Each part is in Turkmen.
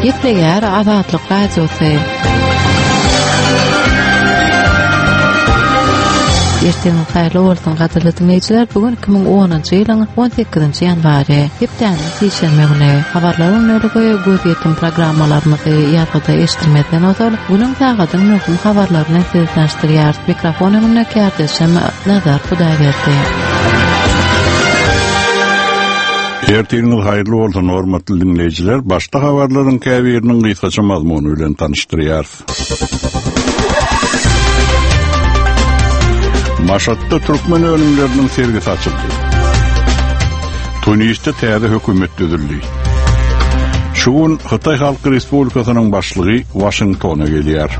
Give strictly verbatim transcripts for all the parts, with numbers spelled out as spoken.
Gepleger Azatlyk Radiosu. Erteňiň haýrly bolsun gaderly dinleýijiler. Bugun iki ming onunçy ýylyň on sekizinji ýanwary. Hepden seşenme güni habarlaryň öňüne göz ýetim programmalaryny ýargyda eşitmeden olar. Bunyň tagadyň möhüm habarlaryny size tanıştyrýar. Mikrofon öňünde kärdeşim Nazar Hudaýberdi. Erteňiň haýrly bolsun hormatly dinleýijiler. Başda habarlaryň käbiriniň gysgaça mazmuny bilen tanıştyrýar. Maşatda Türkmen önümlerinin sergisi açıldı. Tunis'te täze hökümet düzüldi. Şu gün Xitay Halky Respublikasynyň başlygy Washingtona gelýär.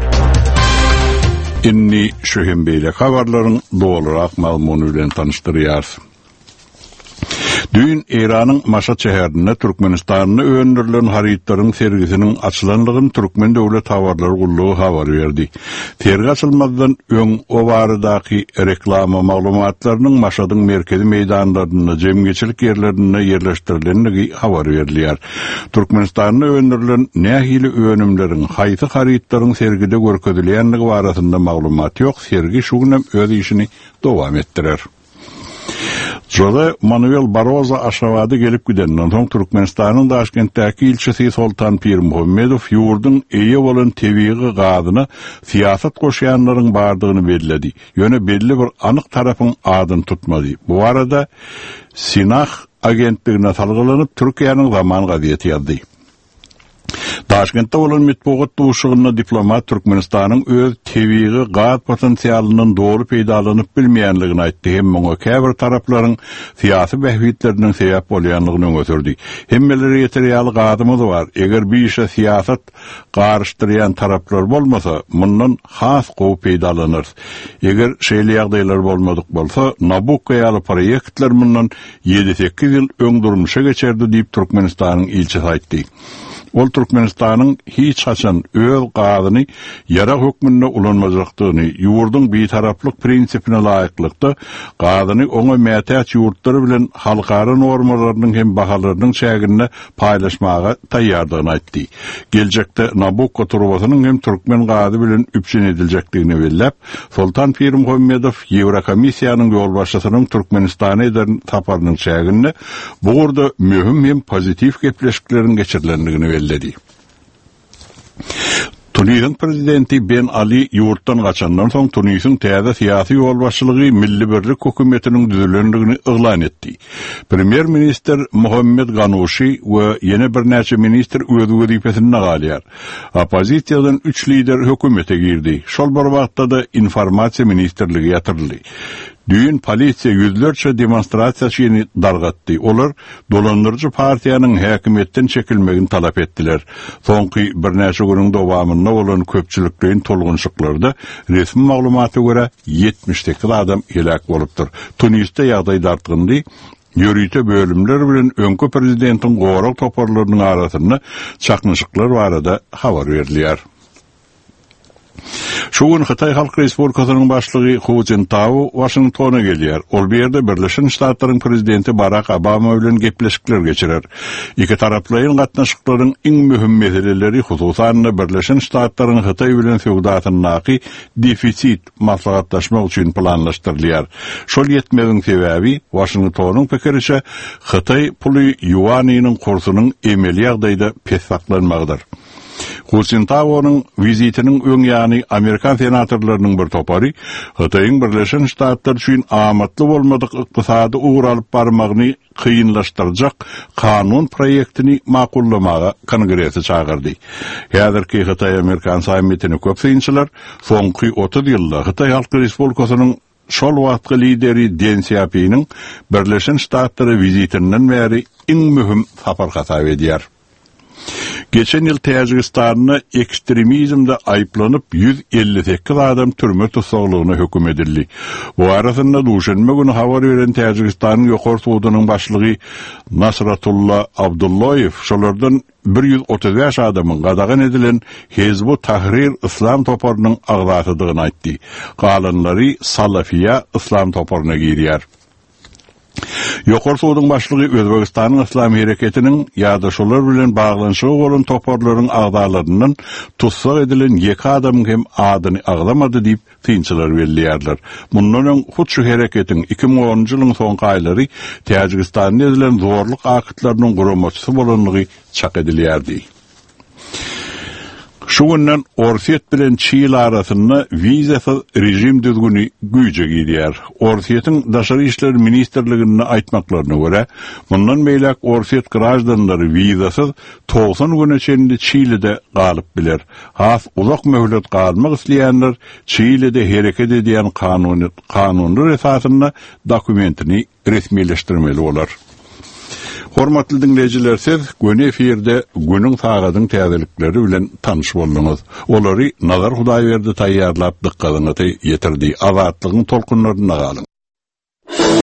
Inni şöhüm beýle habarlaryň dolarak mazmuny bilen tanıştyrýar. Dün Iranyň Maşat şäherinde Türkmenistanyny öňdürlen haritlaryň sergisiniň açylanlygyny Türkmen Döwlet Habarlary Gullugy habar berdi. Sergi açylmadan öň o baradaky reklama maglumatlarynyň Maşatyň merkezi meýdanlaryna, jemgyçilik ýerlerine ýerleşdirilendigi habar berilýär. Türkmenistanyny öňdürlen nähili önümleriň, haýsy haritlaryň sergide görkezilýändigi barasynda maglumat ýok. Sergi şu gün öz işini dowam etdirer. Jose Manuel Barroso Aşgabat'a gelip gidenden soň Türkmenistanyň Daşkentdäki ilçesi Sultan Pirmuhammedow ýurdun eýe bolan tebiği gadyna siýasat goşýanlaryň bardygyny bellädi. Ýöne belli bir anyk tarapyň adyny tutmady. Bu arada Sinah agentligine salgylanyp Türkiýanyň zaman gaziýeti ýazdy. Daşkentde bolan metbuat duşugyna diplomat Türkmenistanyň öz tebiği gaz potensialynyň dogry peýdalanyp bilmeýänligini aýtdy. Hem moňa käbir taraplaryň syýasy bähwitleriniň sebäp bolýanlygyny öňe sürdi. Hemmeleri ýeterýäli gadymyz bar. Eger bir işe syýasat garşdyrýan taraplar bolmasa, mundan has gowy peýdalanır. Eger şeýle ýagdaýlar bolmadyk bolsa, Nabucco ýaly proýektler mundan ýedi sekiz ýyl öňdürmüşe geçerdi diýip Türkmenistanyň ilçesi aýtdy. Ol Türkmenistanyň hiç haçan öz gadyny ýara hökmünde ulanmajakdygyny, ýurdun beýtaraplyk prinsipine laýyklykda gadyny oňa mätäç ýurtlary bilen halkara normalarynyň hem bahalarynyň şäherine paýlaşmaga taýýardygyny aýtdy. Geljekde Nabucco turbasynyň hem türkmen gady bilen üpçün ediljekdigini belläp, Sultan Pirmuhammedow Ýewrokomissiýanyň ýolbaşçysynyň Türkmenistana eden taparynyň şäherine bu urda möhüm hem pozitiv gepleşikleriň geçirilendigini bellädi. Tunis'in prezidenti Ben Ali ýurtdan gaçandan soň Tunis'in täze syýasy ýolbaşçylygy milli birlik hökümetiniň düzülendigini eglan etdi. Premier minister Mohammed Ghanouchi we ýene bir näçe minister öz wezipesini nagalýar. Opozisiýadan üç lider hökümete girdi. Şol bir wagtda da informasiýa ministerligi ýatyryldy. Düýün polisiýa ýüzlerçe demonstrasiýaçyny dargatdy. Olar dolandyrjy partiýanyň häkimetden çekilmegini talap etdiler. Soňky bir näçe güniň dowamynda bolan köpçülikliň tolgunçyklarda resmi maglumata görä ýetmiş sekiz adam helak bolupdyr. Tunis'te ýagdaý dartgyndy. Ýörüýte bölümler bilen öňkü prezidentiň gorak toparlarynyň arasynda çaknyşyklar barada habar berilýär. Şu gün Xitay Halky Respublikasynyň başlygy Hu Jintao Washingtona gelýär. Ol berde Birleşen Ştatlaryň prezidenti Barack Obama bilen gepleşikler geçirer. Iki taraplaryň gatnaşyklaryň iň möhüm meseleleri hususan Birleşen Ştatlaryň Xitay bilen söwdatyny defitsit maslahatlaşmak üçin planlaşdyrylýar. Şol ýetmediň sebäbi Washingtonyň pikiriçe Xitay puly yuanynyň kursunyň emeli ýagdaýda pes saklanmagydyr. Hu Jintao'nun vizitinin öň ýany Amerikan senatorlarynyň bir topary Xitaýyň Birleşen Ştatlar üçin amatly bolmadyk ykdysady ugur alyp barmagyny kıyınlaşdyrjak kanun proyektini makullamaga kongresi çağırdı. Häzirki Xitay-Amerikan sammitini köpsýinçiler soňky otuz ýylda Xitay Halky Respublikasynyň şol wagtky lideri Deng Xiaoping'in Birleşen Ştatlary vizitinden beri iň möhüm sapar hasap edýär. Geçen yıl Tajikistan'ı ekstremizmde ayıplanıp yüz elli sekiz adam türme tutsaklygyna höküm edildi. Bu arasında duşanma günü habar veren Tajikistan'ın ýokary sudynyň başlygy Nasratullah Abdullayev şolardan bir yüz otuz beş adamın gadagan edilen Hizbut Tahrir İslam toparynyň agzatydygyny aýtdy. Galanlary Salafiya İslam toparyna girýär. Ýokary suwdyň başlygy Özbegistanyň Islam hereketiniň ýadaşlar bilen baglanşygy bolan toparlaryň agdalaryndan tutsak edilen iki adam hem adyny aglamady diýip tynçylar belliýärler. Mundan öň şu hereketiň iki ming onunçy ýylyň soňky aýlary Täjikistanda edilen zorluk akıtlarynyň guramaçysy bolanlygy çak edilýärdi. Şu günden Orsiýet bilen Çile arasynda wizasyz rejim düzgüni güýje gidýär. Orsiýetiň daşary işler ministrligine aýtmaklaryna görä, mundan meýlek Orsiýet grajdanlary wizasyz doksan güne çenli Çilede galyp biler. Has uzak möhlet galmak isleýänler Çilede hereket edýän kanuny kanunlar esasynda dokumentini resmileşdirmeli bolar. Hormatly dinleýijiler, siz göni efirde günüň tagadyň täzelikleri bilen tanyş boldyňyz. Olary Nazar Hudaýberdi taýýarlap dykkatyňy ýetirdi. Azatlygyň tolkunlaryna galyň.